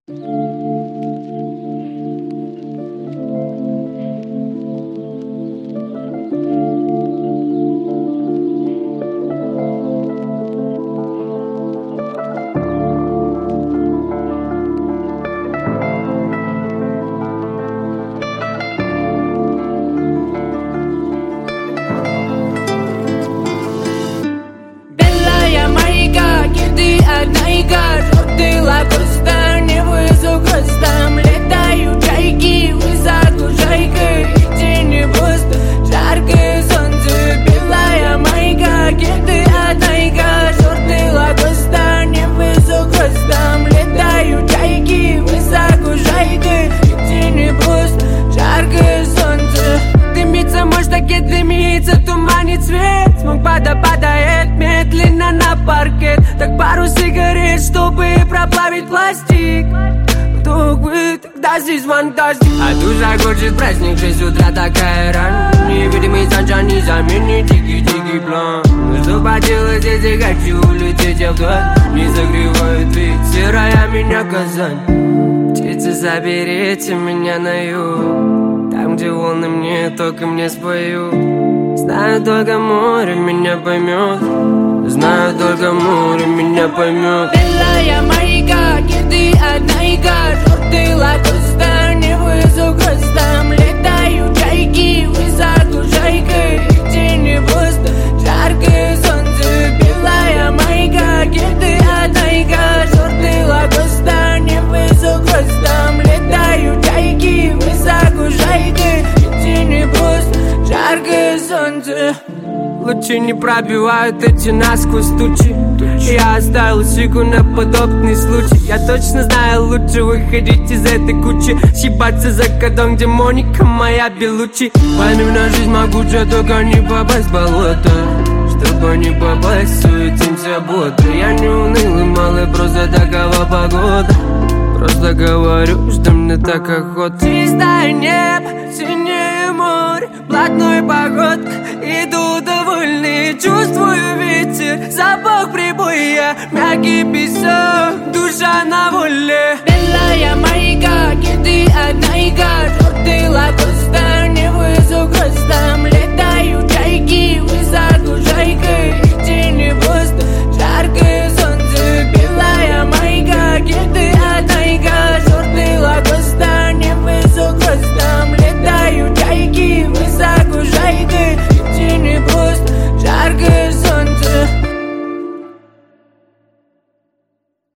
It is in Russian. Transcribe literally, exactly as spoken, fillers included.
Падает медленно на паркет. Так пару сигарет, чтобы проплавить пластик. Вдруг вы тогда здесь фантастик. А душа хочет праздник, в шесть утра такая рано. Невидимый санджан не заменит дикий-дикий план. Ну что поделать, если хочу улететь я вдаль. Не загревает ведь серая меня Казань. Птицы, заберите меня на юг. Там, где волны мне, только мне споют. Знаю, только море меня поймет. Знаю, только море меня поймет. Белая маяка, кеды одна желтый лакоста, не вызов хвостом. Летают чайки, высоко жайкой. Тени просто, жаркое солнце. Белая маяка, кеды одна желтый лакоста, не вызов хвостом. Летают чайки, высоко жайкой. Тени просто, жаркое солнце. Лучи не пробивают эти насквозь тучи. Я оставил сику на подобный случай. Я точно знаю, лучше выходить из этой кучи. Съебаться за кодом, где Моника моя Белучи. Пойми, на жизнь могучая, только не попасть в болото. Чтобы не попасть, суетимся бодро. Я не унылый малый, просто такова погода. Просто говорю, что мне так охота. Чистое небо, синее море, блатной поход. Иду довольный, чувствую ветер, запах прибоя, мягкий песок, душа на воле. Белая маяка, кеды одна желтый лакоста, не вызов хвостом.